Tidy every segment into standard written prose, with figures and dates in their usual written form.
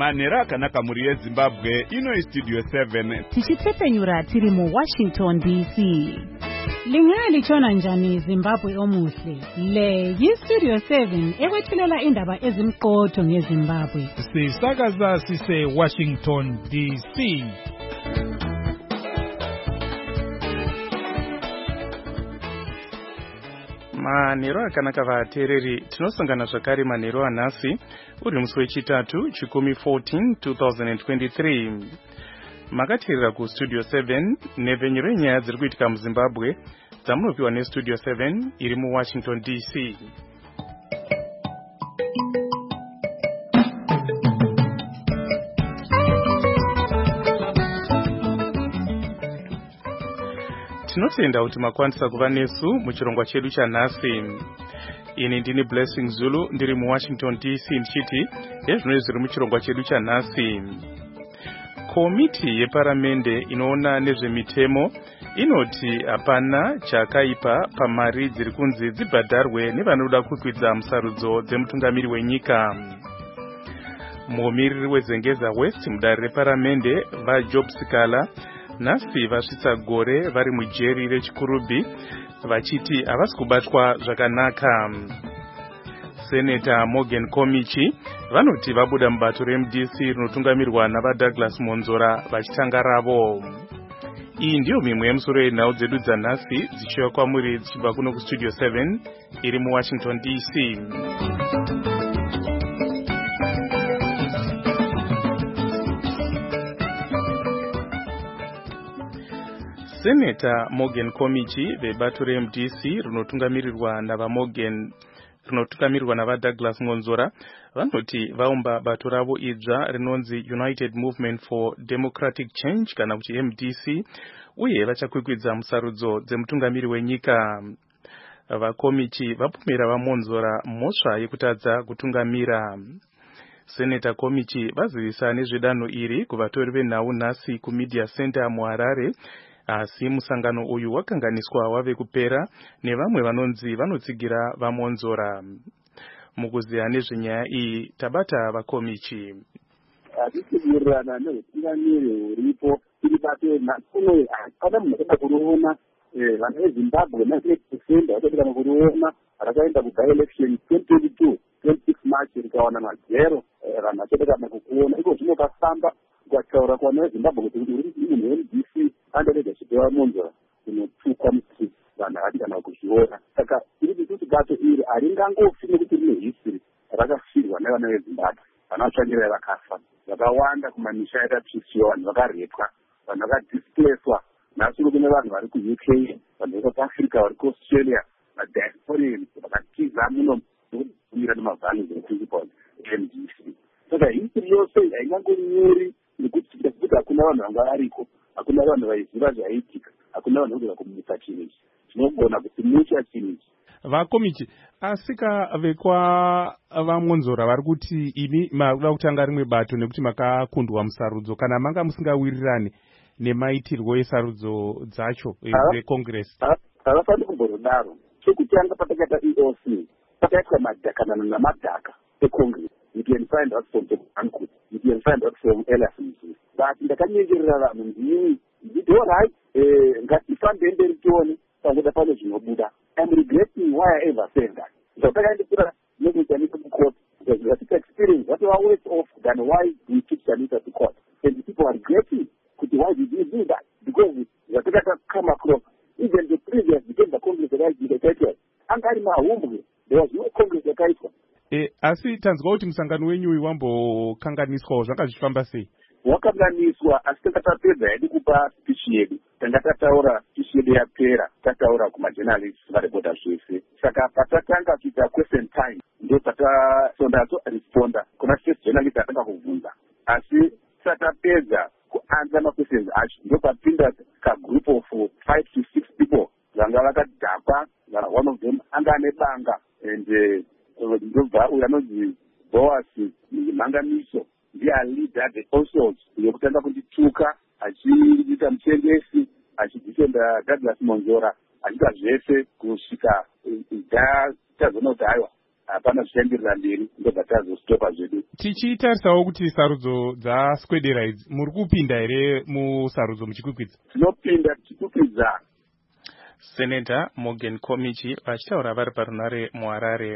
manhero akanaka muri yezimbabwe ino istudio 7 tichitsepenyura tiri muWashington DC. Lingaya lichona njani Zimbabwe omuhle? Le yistudio 7 ekwethulela indaba ezimqotho ngeZimbabwe. Sisakaza sise Washington DC. Manhero akanaka vateereri, tinosangana zvakare manhero anhasi uri musi wechitatu chikumi 14 2023. Makateerera kustudio 7 nepfenyuro yenyaya dziri kuitika muZimbabwe dzamunopiwa nestudio 7 iri muWashington DC. Tinotenda kuti makwanisa kuva nesu muchirongwa chedu chanhasi. Ini ndini Blessing Zulu ndiri muWashington DC ndichiti ezvino zviri muchirongwa chedu chanhasi. Komiti yeparamende inoona nezvemitemo inoti hapana chakaipa pamari dziri kunzi dzibhadharwe nevanoda kukwidza musarudzo dzemutungamiri wenyika. Mumiriri weZengeza West mudare reparamende vaJob Sikala nhasi vasvitsa gore vari mujeri rechikurubhi vachiti havasi kubatwa zvakanaka. Seneta Morgan Komichi vanoti vabuda mubato reMDC rinotungamirwa navaDouglas Monzora vachitanga ravo. Iyi ndiyo mimwe yemusoro yenhau dzedu dzanhasi dzichiuya kwamuri dzichibva kuno kustudio 7 iri muWashington DC. Seneta Morgan Komichi vebato reMDC rinotungamirirwa navaDouglas Monzora vanoti vaumba bato ravo idzva rinonzi United Movement for Democratic Change kana kuti MDC uye vachakwikwidza musarudzo dzemutungamiri wenyika. VaKomichi vapomera vaMonzora mhosva yekutadza kutungamira. Seneta Komichi vazivisa nezvedanho iri kuvatori venhau nhasi kuMedia Center muHarare. Asi musangano uyu wakanganiswa wave kupera nevamwe vanonzi vanotsigira vaMonzora. Mukuziya nezvenyaya iyi tabata vaKomichi. Hatisivirirana nehutungamiri huripo tiri bato nakuno hapana munhu akaenda kuroona vana veZimbabwe na8% vakaenda kuroona rakaenda kuby-election 2022 26 March rikawana mazero vanhu vachaenda kana kukuona iko zvino kafamba ukataura kwana veZimbabwe kuti uri munhu weMDC andaregership yaMonzora inotukwa musi vanhu havati kana kuzviona. Saka tiri kuti bato iri haringangofi nekuti rine history rakafirwa nevana veZimbabwe vana vatsvangirai vakafa vakawanda kumamisha yakapishiwa vanhu vakarepwa vanhu vakadisplacedwa nhasi kune vanhu vari kuUK vanhu vari kuAfrica vari kuAustralia madiasporians vakatiza muno kumira nemavalues neprinciples eMDC. Saka history yose haingangonyori nekuti hakuna vanhu vanga variko, hakuna vanhu vaiziva zvaiitika, hakuna vanhu vagona kumuisa chinhu ichi. Tinogona kusimusha chinhu ichi. VaKomichi, asika vekwa vaMonzora vari kuti imi makuda kutanga rimwe bato nekuti makakundwa musarudzo kana manga musingawirirani nemaitirwo esarudzo dzacho dzeCongress. Havafaniri kumborodaro. Chekutanga patakaita EOC pakaitwa madhakanano namadhaka eCongress. You can find out from the Ankud. You can find out from Ellison. But ndakanyengerera vanhu ndini nditi alright, ngatifambe mberi tione pangoda pane zvinobuda. I'm regretting why I ever said that. So takaendekera nekujanisa kucourt because we experience that we are worse off than why we took Janisa to court. And the people are regretting why did we do that? Because we have come across even the previous the Congress that I did angari mahumbwe. There was no Congress yakaitwa. Asi tanzwa kuti musangano wenyu uyu wambokanganiswawo zvanga zvichifamba sei? Wakanganiswa asi takatapedza hedu kupa speech yedu. Tanga tataura speech yedu yapera, tataura kumajournalists vareporta zvese. Saka patatanga kuita question time ndo tatasondazo responda kuna first journalist atanga kubvunza. Asi tatapedza kuanza maquestions acho ndo papinda kagroup of 5 to 6 people vanga vakadhakwa. One of them anga nebanga and ndobva uyu anonzi Boas Mangamiso ndiye leader the councils yokutanga kundituka achiita muchengesi achidifenda Douglas Monzora achita zvese kusvika tazonoti aiwa hapana zvichaenderera mberi ndobva tazostopa zvedu. Tichitarisawo kuti sarudzo dzaswedera idzi muri kupinda here musarudzo muchikwikwidza? Tinopinda tichikwikwidza. Senator Morgan Komichi vachitaura vari parunare muHarare.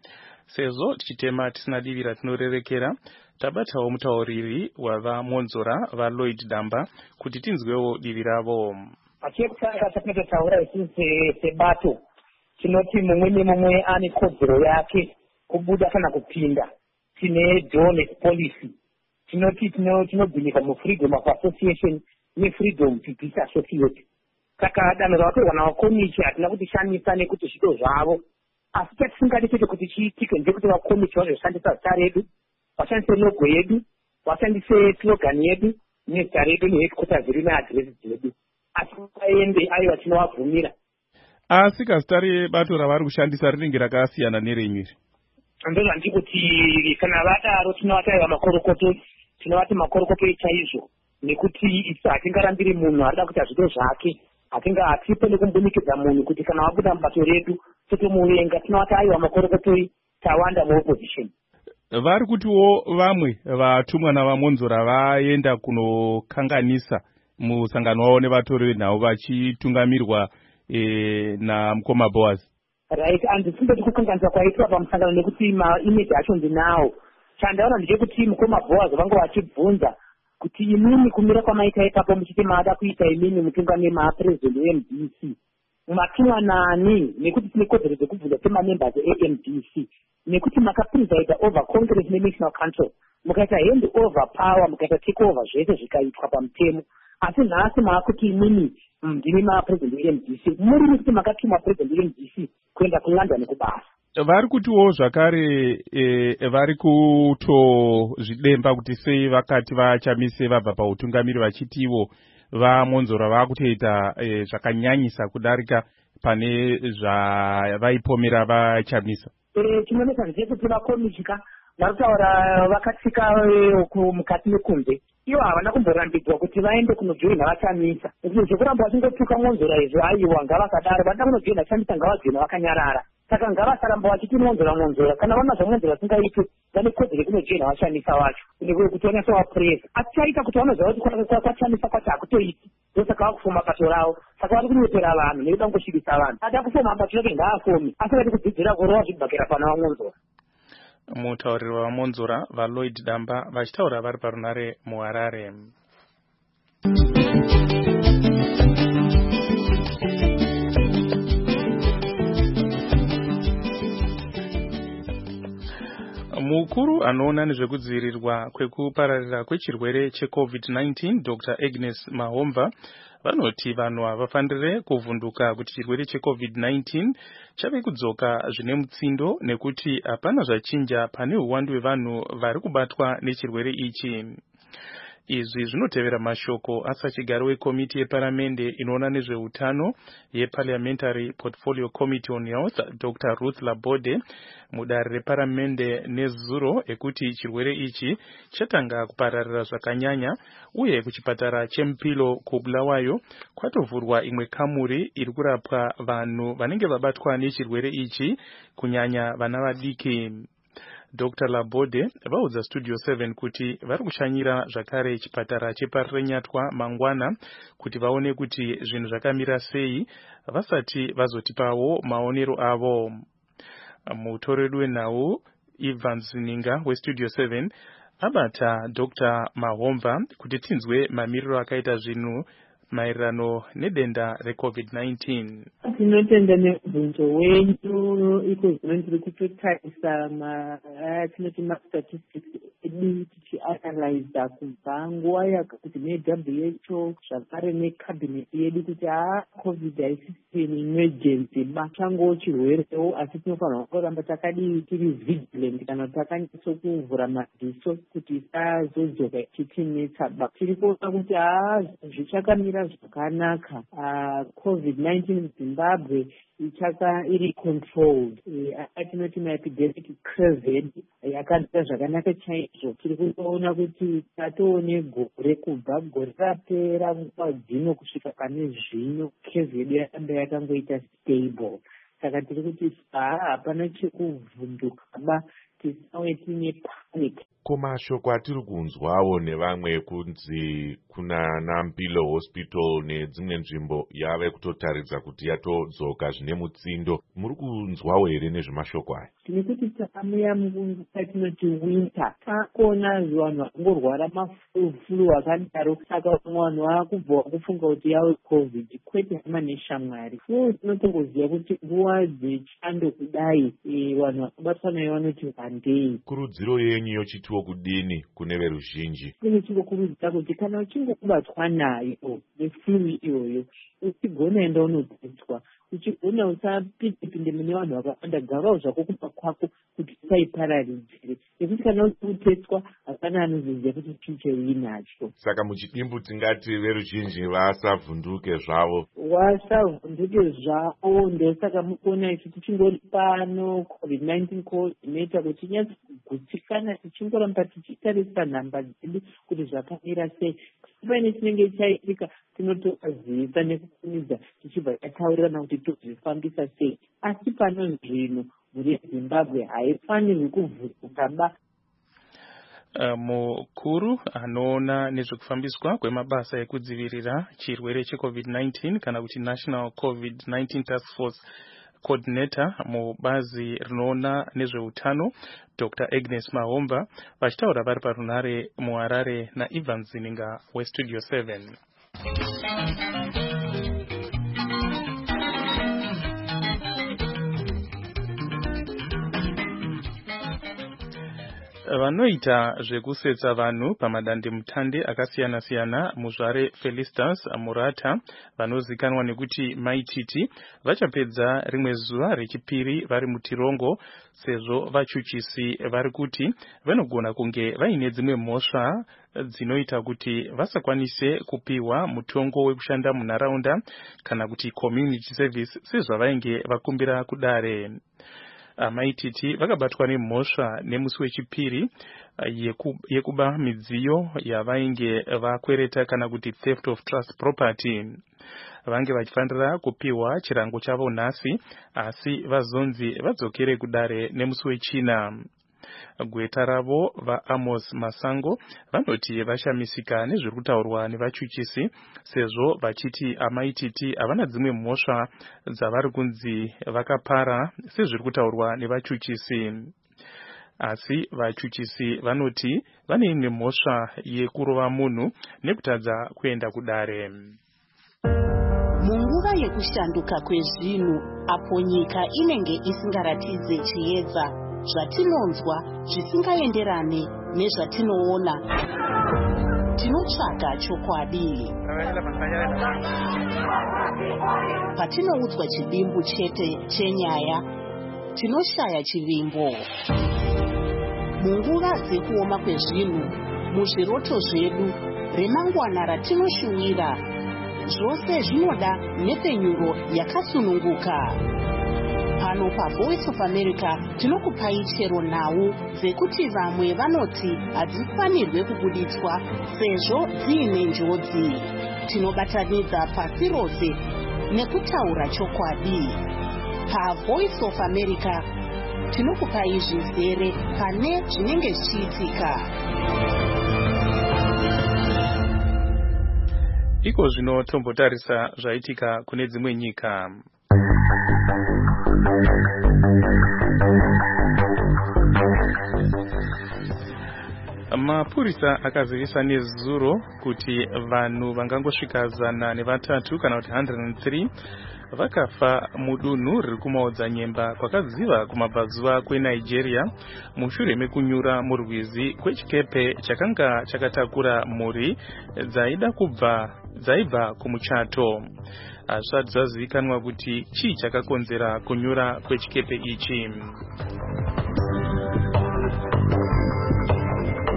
Sezvo tichitema tisina divi ratinorerekera, tabatawo mutauriri wavamonzora vaLloyd Damba kuti tinzwewo divi ravo. Pachekutanga tapinotaura isusu sebato tinoti mumwe nemumwe ane kodzero yake kubuda kana kupinda. Tine donor policy. Tinoti tinobhinika mufreedom of association nefreedom to disassociate. Saka danho ravatorwa navakomichi hatina kuti shamisa nekuti zvido zvavo, asi chatisingadi chete kuti chiitike ndekuti vakomichi vazoshandisa zita redu, vashandise logo yedu, vashandise slogan yedu nezita redu neheadquarters redu neadresi dzedu, asi vaende aiwa tinovabvumira. Asi kazita rebato ravari kushandisa rinenge rakasiyana nerenyu. Ndozvandiri kuti kana vadaro tinovati aiwa makorokoto, tinovati makorokoto chaizvo, nekuti hatingarambiri munhu arida kuita zvido zvake. Hatipo nekumbunikiza munhu kuti kana wabuda mubato redu totomuvenga, tinovati aiwa makorokotoi tawanda muopposition. Vari kutiwo vamwe vatumwa navamonzora vaenda kunokanganisa musangano wavo nevatori venhau vachitungamirirwa namukoma Boaz. Right, handisingoti kukanganisa kwaitwa pamusangano nekuti maimage acho ndinawo. Chandaona ndechekuti mukoma Boaz vange vachibvunza kuti imini kumira kwamaita ipapo muchiti maada kuita imini mutungamiri maapresident weMDC. Mumatumwa nani nekuti tine kodzero dzekubvunza semamembers eMDC. Nekuti makapresida over Congress neNational Council. Mukaita hand over power, mukaita take over zvese zvikaitwa pamutemo. Asi nhasi maakuti imini ndimi maapresident weMDC. Muri nekuti makatuma president weMDC kuenda kuLondon kubasa. Vari kutiwo zvakare vari kutozvidemba kuti sei vakati vachamise vabva pautungamiri vachitiwo vamonzora vakutoita zvakanyanyisa kudarika pane zvavaipomera vachamisa. Chinonesa ndechekuti vakomichika vari kutaura vakatsika mukati mekunze. Ivo havana kumborambidzwa kuti vaende kunojoina vachamisa. Zvekuramba vachingotuka monzora izvo aiwa ngavakadaro, vanoda kunojoina chamisa ngavajoina vakanyarara. Saka ngavasaramba vachiti monzora kana vana zvamonzora singaiti vane kodzero kunojoina vachamisa vacho kuti vanyasa vapresa. Asi chaita kuti vanoziva kuti kwachamisa kwacho hakutoiti, ndosaka vakufoma bato ravo. Saka vari kunyepera vanhu nekuda kungoshirisa vanhu. Ada kufoma bato rake ngaafomi, asi vati kudzidzira kurova zvibhakera pana vamonzora. Mutauriri wavamonzora vaLloyd Damba vachitaura vari parunare muHarare. Mukuru anoona nezvekudzivirirwa kwekupararira kwechirwere cheCovid-19 Dr. Agnes Mahomva vanoti vanhu havafanire kuvhunduka kuti chirwere cheCovid-19 chave kudzoka zvine mutsindo nekuti hapana zvachinja pane uwandu hwevanhu vari kubatwa nechirwere ichi. Izvi zvinotevera mashoko asachigaro wekomiti yeparamende inoona nezveutano yeParliamentary Portfolio Committee on Health Dr. Ruth Labode mudare reparamende nezuro ekuti chirwere ichi chatanga kupararira zvakanyanya uye kuchipatara cheMupilo kuBulawayo kwatovhurwa imwe kamuri iri kurapwa vanhu vanenge vabatwa nechirwere ichi kunyanya vana vadiki. Dr. Labode vaudza Studio 7 kuti vari kushanyira zvakare chipatara chepaRenyatwa mangwana kuti vaone kuti zvinhu zvakamira sei vasati vazotipawo maonero avo. Mutoreri wenhau Evans Ninga weStudio 7 abata Dr. Mahomva kuti tinzwe mamiriro akaita zvinhu maererano nedenda reCovid-19. Tinotenda nebvunzo wenyu iko zvino ndiri kutotarisa tinoti mastatistics edu tichianalyza kubva nguva yakakuti neWHO zvakare necabinet yedu kuti COVID haisisi emergency changowo chirwerewo, asi tinofanira kuramba takadii tiri vigilant kana takanyatso kuvhura madziso kuti isazodzoka ichitinetsa. Tiri kuona kuti zvichakamira zvakanaka. COVID-19 Zimbabwe iri controlled. Tinoti maepidemic curve yakamira zvakanaka chaizvo. Tiri kuona kuti tatoone gore kubva gore rapera nguva dzino kusvika pane zvino curve yedu yakanga yakangoita stable. saka tiri kuti hapana chekuvhundukaba, tisauye tine panic. Komashoko atiri kunzwawo nevamwe kunzi kunana Mpilo Hospital nedzimwe nzvimbo yave kutotaridza kuti yatodzoka zvine mutsindo. Muri kunzwawo here nezvemashoko aya? Tine kuti takamuya munguva yatinoti winter, takuona vanhu vangorwara mafulu akadaro, saka vanhu vakubva kufunga kuti yave covid, kwete hama neshamwari. So tinotongoziva kuti nguva dzechando kudai vanhu vakabatwa nayo vanoti vandei. Kurudziro yenyu yochitiwo kudini kune veruzhinji? Kune chingokurudzira kuti kana uchinge kubatwa nayo nefulu iyoyo, uchigona enda unoteswa, uchigona usapinde mune vanhu vakawanda, garawo zvako kumba kwako kuti usaipararizire, nekuti kana uchikuteswa hapana anozoziva kuti chii cheuinacho. Saka muchidimbu tingati veruzhinji vasavhunduke zvavo. Vasavhunduke zvavo, ndosaka mukuona isu tichingori pano COVID-19 coordinator kuti tinyatso kugutsikana tichingoramba tichitarisa nhamba dzedu kuti zvakamira sei. Paine chinenge chaitika tinotozivisa nekukumidza tichibva tataurirana kuti tozvifambisa sei. Asi pano zvino muri Zimbabwe haifanirwi kuvhurukaba. Mukuru anoona nezvekufambiswa kwemabasa ekudzivirira chirwere cheCovid-19 kana kuti National COVID-19 Task Force Coordinator mubazi rinoona nezveutano Dr. Agnes Mahomba vachitaura vari parunare muHarare naIvan Zininga weStudio 7. Vanoita zvekusetsa vanhu pamadandemutande akasiyana-siyana muzvare Felistas Murata vanozikanwa nekuti Maititi vachapedza rimwe zuva rechipiri vari mutirongo sezvo vachuchisi vari kuti vanogona kunge vaine dzimwe mhosva dzinoita kuti vasakwanise kupiwa mutongo wekushanda munharaunda kana kuti community service sezvavainge vakumbira kudare. Maititi vakabatwa nemhosva nemusi wechipiri yekuba midziyo yavainge vakwereta kana kuti theft of trust property. Vange vachifanira kupiwa chirango chavo nhasi, asi vazonzi vadzokere kudare nemusi wechina. Gweta ravo vaAmos Masango vanoti vashamisika nezviri kutaurwa nevachuchisi sezvo vachiti Maititi havana dzimwe mhosva dzavari kunzi vakapara sezviri kutaurwa nevachuchisi. Asi vachuchisi vanoti vane imwe mhosva yekurova munhu nekutadza kuenda kudare. Munguva yekushanduka kwezvinhu apo nyika inenge isingaratidze chiedza, zvatinonzwa zvisingaenderane nezvatinoona, tinotsvaga chokwadi. Patinoudzwa chidimbu chete chenyaya, tinoshaya chivimbo. Munguva dzekuoma kwezvinhu, muzviroto zvedu, remangwana ratinoshuwira, zvose zvinoda nepenyuro yakasununguka. Pano paVoice of America tinokupai chero nhau dzekuti vamwe vanoti hadzifanirwe kubuditswa sezvo dziine njodzi. Tinobatanidza pasi rose nekutaura chokwadi. PaVoice of America tinokupai zvizere pane zvinenge zvichiitika. Iko zvino tombotarisa zvaitika kune dzimwe nyika. Mapurisa akazivisa nezuro kuti vanhu vangangosvika 103 kana kuti 103 vakafa mudunhu riri kumaodzanyemba kwakadziva kumabvazuva kweNigeria mushure mekunyura murwizi kwechikepe chakanga chakatakura mhuri dzaibva kumuchato. Hazvisati zvazivikanwa kuti chii chakakonzera kunyura kwechikepe ichi.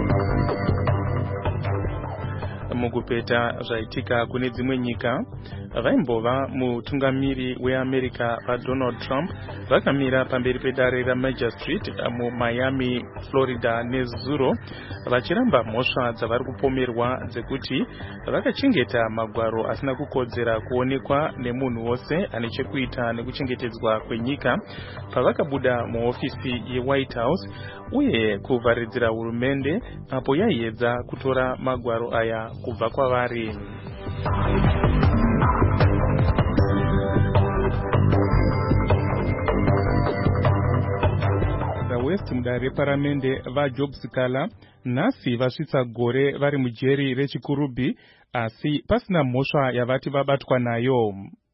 Mukupeta zvaitika kune dzimwe nyika, vaimbova mutungamiri weAmerica vaDonald Trump vakamira pamberi pedare raMagistrate muMiami, Florida nezuro vachiramba mhosva dzavari kupomerwa dzekuti vakachengeta magwaro asina kukodzera kuonekwa nemunhu wose ane chekuita nekuchengetedzwa kwenyika pavakabuda muhofisi yeWhite House uye kuvharidzira hurumende apo yaiedza kutora magwaro aya kubva kwavari. West mudare reparamende vaJob Sikala nhasi vasvitsa gore vari mujeri rechikurubhi asi pasina mhosva yavati vabatwa nayo.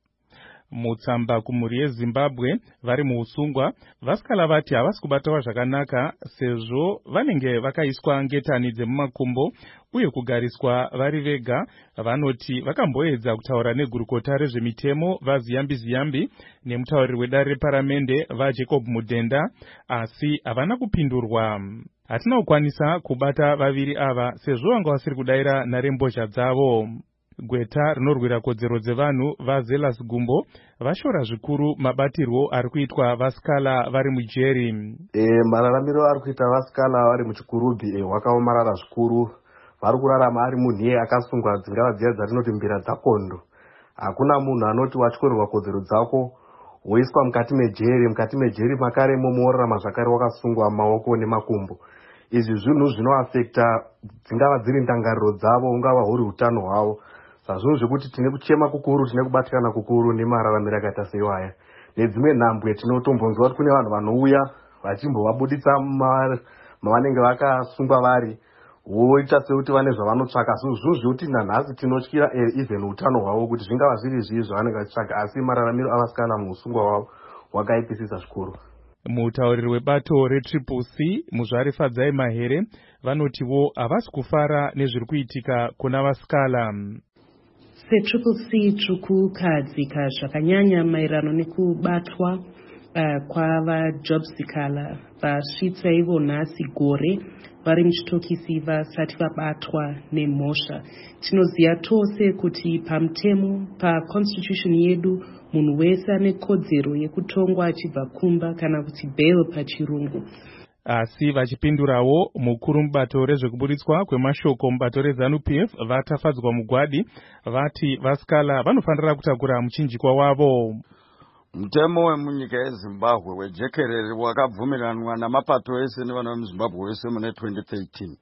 Mutsamba kumhuri yeZimbabwe vari muusungwa vasikala vati havasi kubatawa zvakanaka sezvo vanenge vakaiswa ngetani dzemumakumbo uye kugariswa vari vega. Vanoti vakamboedza kutaura negurukota rezvemitemo vaZiyambi nemutauriri wedare reparamende vaJacob Mudenda asi havana kupindurwa. Hatina kukwanisa kubata vaviri ava sezvo vanga vasiri kudayira nharembozha dzavo. Gweta rinorwira kodzero dzevanhu vaZelas Gumbo vashora zvikuru mabatirwo ari kuitwa vasikala vari mujeri. Mararamiro ari kuita vasikala vari muchikurubhi hwakaomarara zvikuru. Vari kurarama ari munhiye akasungwa dzingava dziya dzatinoti mbira dzakondo. Hakuna munhu anoti wachikwererwa kodzero dzako woiswa mukati mejeri. Mukati mejeri makare momorarama zvakare wakasungwa maoko nemakumbo. Izvi zvinhu zvinoafekta dzingava dziri ndangariro dzavo ungava huri utano hwavo. Sazvinhu zvekuti tine kuchema kukuru, tine kubatikana kukuru nemararamiro akaita seiwaya. Nedzimwe nhambwe tinotombonzwa kuti kune vanhu vanouya vachimbovabuditsa mavanenge vakasungwa vari voita sekuti vane zvavanotsvaka. Zvinhu zvekuti nanhasi tinotyira even utano hwavo kuti zvingava zviri zvii zvavanenge vachitsvaka, asi mararamiro avasikana muusungwa hwavo hwakaipisisa zvikuru. Mutauriri webato reCCC Muzvari Fadzai Mahere vanotiwo havasi kufara nezviri kuitika kuna vasikala. seCCC tiri kukadzika zvakanyanya maererano nekubatwa kwavaJob Sikala vasvitsa ivo nhasi gore vari muchitokisi vasati vabatwa nemhosva. Tinoziva tose kuti pamutemo paconstitution yedu munhu wese ane kodzero yekutongwa achibva kumba kana kuti bail pachirungu. Asi vachipindurawo mukuru mubato rezvekuburitswa kwemashoko mubato reZANU-PF vatafadzwa mugwadi vati vasikala vanofanira kutakura muchinjikwa wavo. Mutemo wemunyika yeZimbabwe wejekerere wakabvumiranwa namapato ese nevana vemuZimbabwe vese mune 2013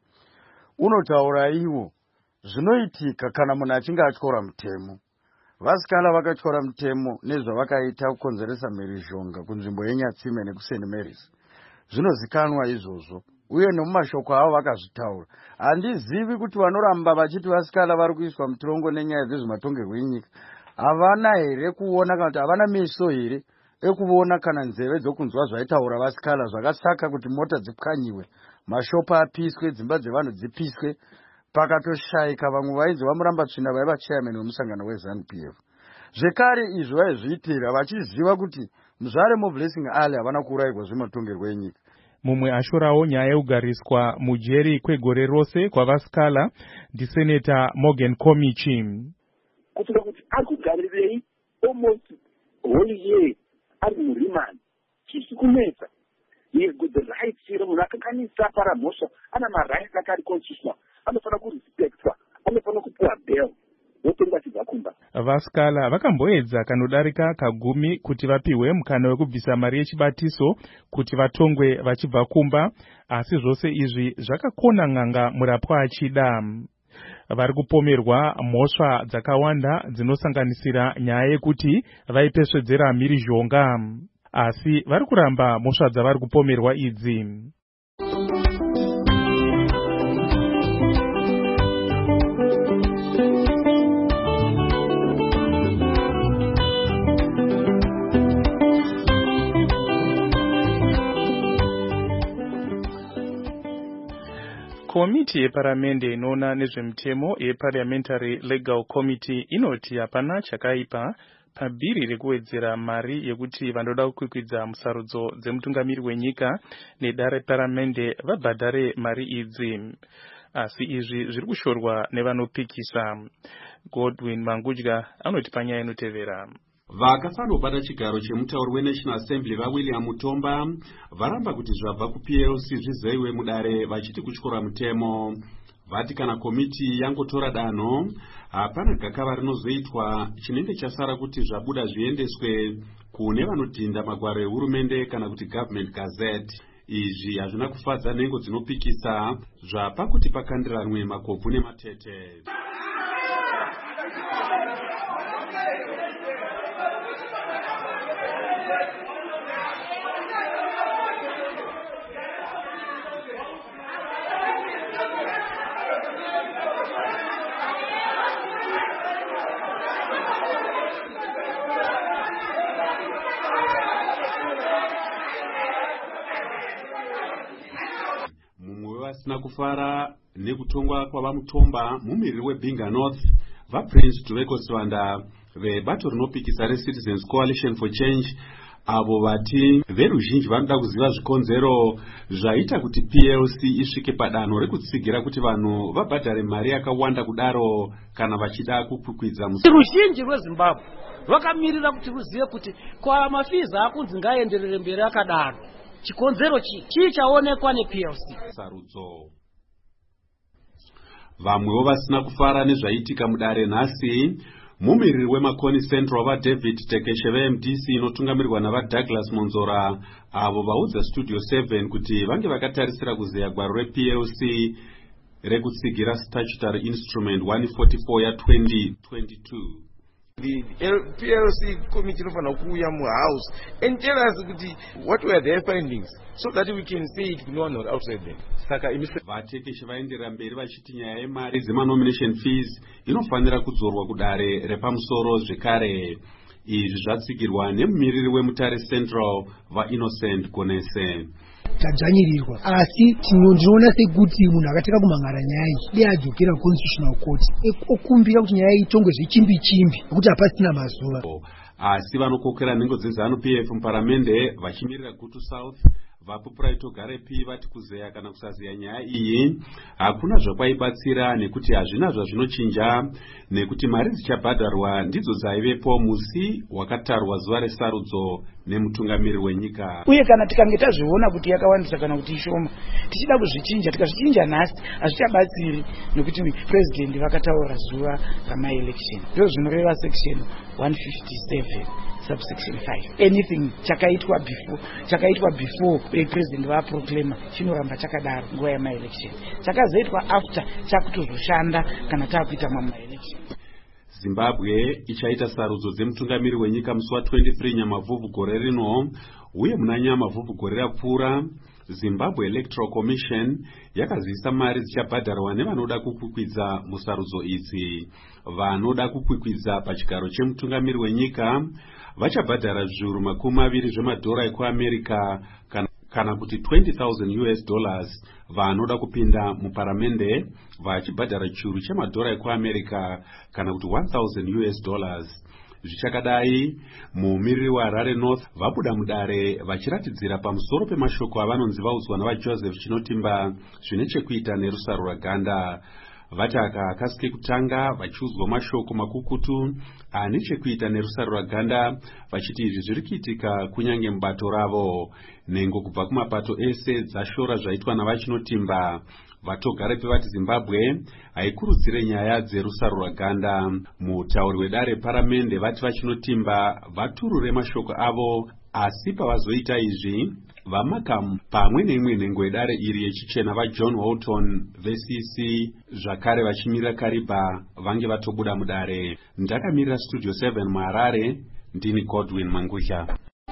unotaura iwo zvinoitika kana munhu achinge atyora mutemo. Vasikala vakatyora mutemo nezvavakaita kukonzeresa mhirizhonga kunzvimbo yeNyatsime nekuSt Mary's. Zvinozikanwa izvozvo uye nemumashoko avo vakazvitaura. Handizivi kuti vanoramba vachiti vasikala vari kuiswa mutorongo nenyaya dzezvematongerwo enyika havana here kuona kana kuti havana meso here ekuona kana nzeve dzokunzwa zvaitaura vasikala zvakasaka kuti mota dzipwanyiwe, mashopa apiswe, dzimba dzevanhu dzipiswe, pakatoshayika vamwe vainzi vamuramba tsvina vaiva chairman wemusangano weZANU-PF. Zvekare izvo vaizviitira vachiziva kuti muzvare muBlessing Ali havana kuurayirwa zvematongerwo enyika. Mumwe ashorawo nyaya yekugariswa mujeri kwegore rose kwavasikala ndiseneta Morgan Komichi. Kutoka kuti ari kugarirei almost whole year ari murimani chisi kunetsa. He got the rights here. Munhu akakanisa paramhosva ana marights akarikonsiswa, anofanira kurespectwa, anofanira kupiwa bail wotengwa achibva kumba. Vasikala vakamboedza kanodarika kagumi kuti vapiwe mukana wekubvisa mari yechibatiso kuti vatongwe vachibva kumba, asi zvose izvi zvakakona n'anga murapwa achida. Vari kupomerwa mhosva dzakawanda dzinosanganisira nyaya yekuti vaipesvedzera mhirizhonga, asi vari kuramba mhosva dzavari kupomerwa idzi. Komiti yeparamende inoona nezvemutemo yeParliamentary Legal Committee inoti hapana chakaipa pabhiri rekuwedzera mari yekuti vanoda kukwikwidza musarudzo dzemutungamiri wenyika nedare paramende vabhadhare mari idzi. asi izvi zviri kushorwa nevanopikisa. Godwin Mangudya anoti panyaya inotevera. Vakafanobata chigaro chemutauri weNational Assembly vaWilliam Mutomba varamba kuti zvabva kuPLC zvizoiwe mudare vachiti kutyora mutemo. Vati kana komiti yangotora danho hapana gakava rinozoitwa chinenge chasara kuti zvabuda zviendeswe kune vanodhinda magwaro ehurumende kana kuti government gazette. Izvi hazvina kufadza nhengo dzinopikisa zvapa kuti pakandiranwe makobvu nematete. Asina kufara nekutongwa kwavamutomba mumiriri weBinga North vaPrince Duveko Swanda vebato rinopikisa reCitizens Coalition for Change avo vati veruzhinji vanoda kuziva zvikonzero zvaita kuti PLC isvike padanho rekutsigira kuti vanhu vabhadhare mari yakawanda kudaro kana vachida kukwikwidza ruzhinji rweZimbabwe rwakamirira kuti ruzive kuti kwa mafiza akunzi ngaenderere mberi akadaro. Chikonzero chii chaonekwa nePLC sarudzo. Vamwewo vasina kufara nezvaitika mudare nhasi mumiriri weMakoni Central vaDavid Tekeshe veMDC inotungamirirwa navaDouglas Monzora avo vaudza Studio 7 kuti vange vakatarisira kuzeya gwaro rePLC rekutsigira statutory instrument 144 ya2022. The PLC committee inofana kuuya muhouse and tell us what were their findings so that we can say it to no one outside them. Saka vatekeshe vaendera mberi vachiti nyaya yemari dzemanomination fees inofanira kudzorwa kudare repamusoro zvekare. Izvi zvatsigirwa nemumiriri weMutare Central vaInnocent Gonese. Tadzvanyirirwa asi tinondinoona sekuti munhu akateka kumhangara nyaya iyi dei adzokera Constitutional Court okumbira kuti nyaya itongwe zvechimbi nekuti hapasina mazuva. Asi vanokokera nhengo dzeZANU-PF muparamende vachimirira Gutu South vapupuraito Garepi vati kuzeya kana kusazeya nyaya iyi hakuna zvakwaibatsira nekuti hazvina zvazvinochinja nekuti mari dzichabhadharwa ndidzo dzaivepo musi wakatarwa zuva resarudzo nemutungamiri wenyika. Uye kana tikange tazviona kuti yakawandisa kana kuti ishoma tichida kuzvichinja tikazvichinja nhasi hazvichabatsiri nekuti president vakataura zuva ramaelection. Ndizvo zvinoreva section 157 subsection 5. Anything chakaitwa before president vaproclaima chinoramba chakadaro nguva yamaelection. Chakazoitwa after chakutozoshanda kana takuita mamaelection. Zimbabwe ichaita sarudzo dzemutungamiri wenyika musi wa23 Nyamavhuvhu gore rino uye muna Nyamavhuvhu gore rapfuura Zimbabwe Electoral Commission yakazivisa mari dzichabhadharwa nevanoda kukwikwidza musarudzo idzi. Vanoda kukwikwidza pachigaro chemutungamiri wenyika vachabhadhara zviuru $20 zvemadhora ekuAmerica kana kuti $20,000. Vanoda kupinda muparamende vachibhadhara chiuru chemadhora ekuAmerica kana kuti $1,000. Zvichakadai mumiriri waHarare North vabuda mudare vachiratidzira pamusoro pemashoko avanonzi vaudzwa navaJoseph Chinotimba zvine chekuita nerusaro rwaganda. Vati akasike kutanga vachiudzwa mashoko makukutu ane chekuita nerusaro rwaganda vachiti izvi zviri kuitika kunyange mubato ravo. Nhengo kubva kumapato ese dzashora zvaitwa navaChinotimba. Vatogarepi vati Zimbabwe haikurudzire nyaya dzerusaro rwaganda. Mutauri wedare paramende vati vaChinotimba vaturure mashoko avo, asi pavazoita izvi vamaka pamwe neimwe nhengo yedare iri yechichena vaJohn Walton veCC zvakare vachimirira Kariba vange vatobuda mudare. Ndakamirira Studio 7 muHarare, ndini Godwin Mangudya.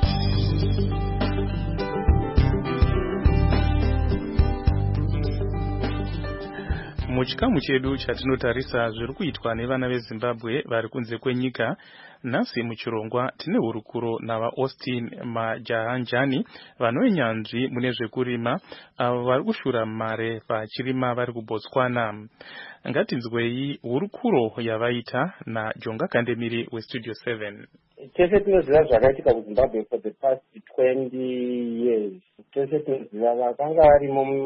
Muchikamu chedu chatinotarisa zviri kuitwa nevana veZimbabwe vari kunze kwenyika. Nhasi muchirongwa tine hurukuro navaAustin Majahanjani vanonyanzvi mune zvekurima avo vari kushura mare vachirima vari kuBotswana. Ngatinzwei hurukuro yavaita naJonga Kandemiri weStudio 7. Tese tinoziva zvakaitika kuZimbabwe for the past 20 years. Tese tinoziva vakanga varimo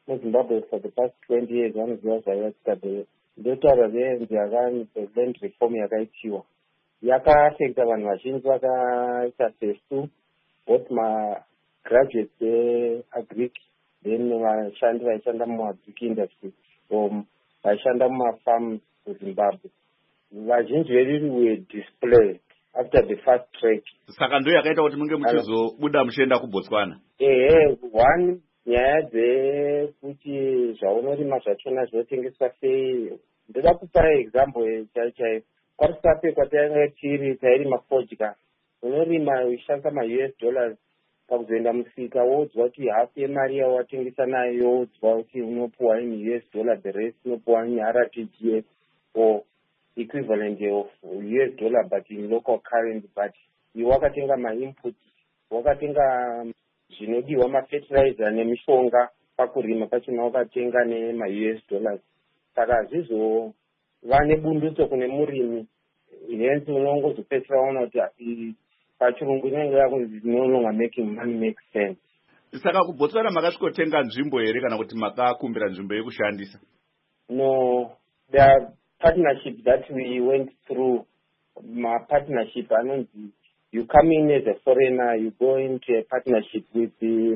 muZimbabwe for the past 20 years vanoziva zvaivatika ndotaura renzi land reform yakaitiwa yakaafekta vanhu vazhinji vakaita sesu both magraduates eagric then vashandi vaishanda muagric industry vaishanda mumafarms muZimbabwe. Vazhinji vedu were displayed after the first track. Saka ndo yakaita kuti munge muchizobuda muchienda kuBotswana. One nyaya dzekuti zvaunorima zvachona zvinotengeswa sei. Ndoda kupa example chaichaiyo. Kwarisape kwatainge tiri tairima fodya. Unorima uchishandisa $US pakuzoenda musika wodzwa kuti half yemari yawatengesa nayo wodzwa kuti unopuwa in $, the rest unopuwa in RTGS or equivalent of $, but in local currency. But wakatenga ma-input, wakatenga zvinodiwa ma-fertilizer nemishonga pakurima pachona wakatenga nema-$. Saka zvizova nebundutso kune murimi, hence unongozopedzisira waona kuti pachirungu inenge yakunzi no longer making money makes sense. Saka kuBotswana makasvikotenga nzvimbo here kana kuti makakumbira nzvimbo yekushandisa? No, there are partnerships that we went through. My partnership, you come in as a foreigner, you go into a partnership with the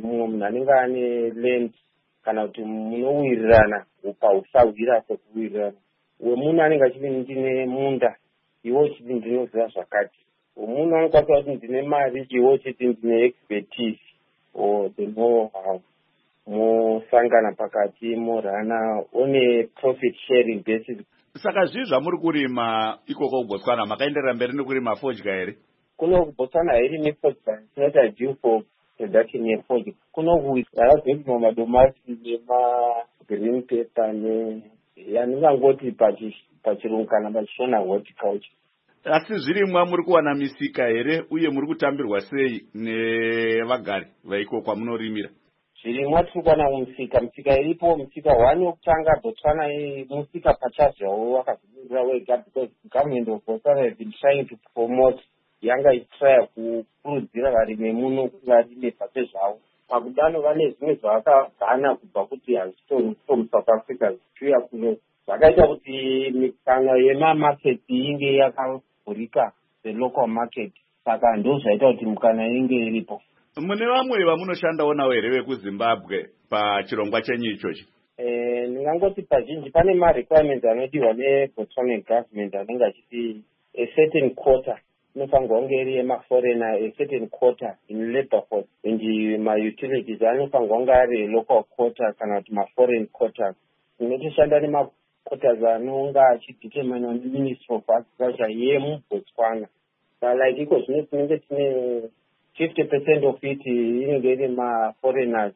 land, kana kuti munowirirana upausawira kwekuwirirana. Wemunhu anenge achipindine munda, iwo chiti ndinoziva zvakati. Wemunhu anokwanisa kuti ndine mari, iwo chiti ndine expertise or the know-how. Mosangana pakati morana one profit sharing basis. Saka zvii zvamuri kurima ikoko kuBotswana makaenderera mberi nekurima fodya here? Kuno kuBotswana hairimi fodya, tinota due for production yefodya. Kuno yakazorima madomasi green pepper yaningangoti pachirungu kana pachishona horticulture. Asi zvirimwa muri kuwana misika here uye muri kutambirwa sei nevagari vaiko kwamunorimira? Zvirimwa tiri kuwana musika iripo. Musika one wokutanga Botswana musika pachazvawo wakazvimira wega, because government of Botswana has been trying to promote, yanga ichitry kukurudzira varimi muno kuti varime pake zvavo. Pakudano vane zvimwe zvavakagana kubva kuti hazvitori from South Africa zvichiuya kuno, zvakaita kuti mikana yemamarket inge yakavhurika, the local market. Saka ndo zvaita kuti mikana inge iripo. Mune vamwe vamunoshandawo navo here vekuZimbabwe pachirongwa chenyu ichochi? Ndingangoti pazhinji pane ma-requirements anodiwa neBotswana government anenge achiti a certain quota inofanirwa kunge iri yemaforeigner, a certain quota in labor force, and ma-utilities anofanirwa kunge ari local quota kana kuti ma-foreign quota. Tinotoshanda nema-quotas anonga achideterminwa neMinistry of Agriculture yemuBotswana. Like iko zvino tinenge tine 50% of it inenge iri ma-foreigners,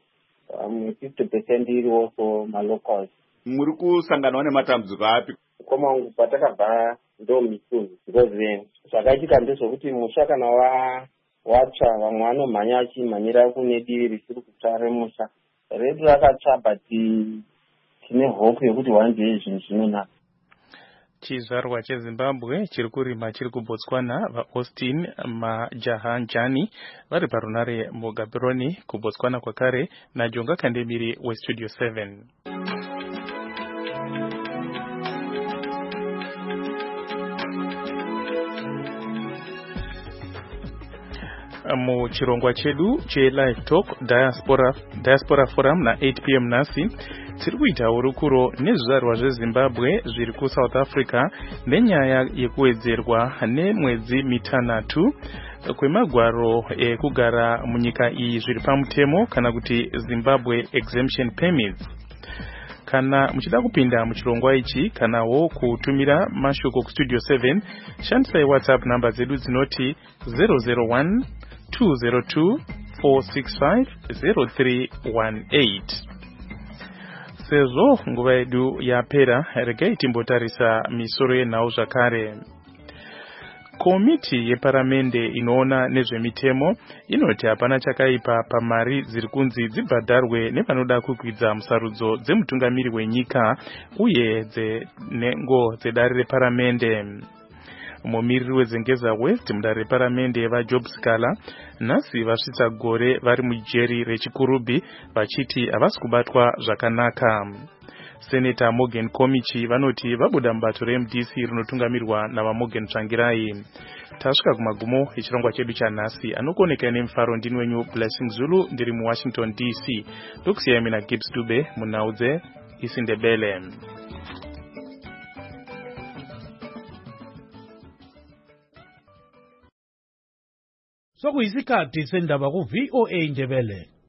50% iri also ma-locals. Muri kusanganawo nematambudziko api? Koma wangu patakabva ndo mitunhu, because zvakaitika ndezvokuti musha kana watsva vamwe vanomhanya achimhanyira kune divi risiri kutsva remusha. Redu rakatsva, but tine hope yekuti one day zvinhu zvinonaka. Chizvarwa cheZimbabwe chiri kurima chiri kuBotswana, vaAustin Majahanjani vari parunare muGaborone kuBotswana kwakare, naJonga Kandemiri weStudio 7. Muchirongwa chedu cheLive Talk Diaspora Forum na 8 p.m. nasi tiri kuita urukuro nezvizvarwa zveZimbabwe zviri kuSouth Africa nenyaya yekuwedzerwa nemwedzi mitanhatu kwemagwaro ekugara munyika iyi zviri pamutemo kana kuti Zimbabwe Exemption Permits. Kana muchida kupinda muchirongwa ichi kanawo kutumira mashoko kuStudio 7, shandisai WhatsApp namba zedu dzinoti 001 202 465 0318. Sezvo nguva yedu yapera, regai timbotarisa misoro yenhau zvakare. Komiti yeparamende inoona nezvemitemo inoti hapana chakaipa pamari dziri kunzi dzibhadharwe nevanoda kukwidza musarudzo dzemutungamiri wenyika uye dzenengo dzedare reparamende. mumiriri wezengeza west mudare reparamende vajob sikala nhasi vasvitsa gore vari mujeri rechikurubi vachiti havasi kubatwa zvakanaka. Seneta Morgan Komichi vanoti vabuda mubato reMDC rinotungamirwa navaMorgan Tsvangirai. Tasvika kumagumo echirongwa chedu chanhasi. Anokoneka nemufaro ndini wenyu Blessing Zulu ndiri muWashington DC. Ndokusiyai mina Gibbs Dube munhau dzeIsiNdebele. Sokuyisikhathi sendaba ku VOA Ndebele.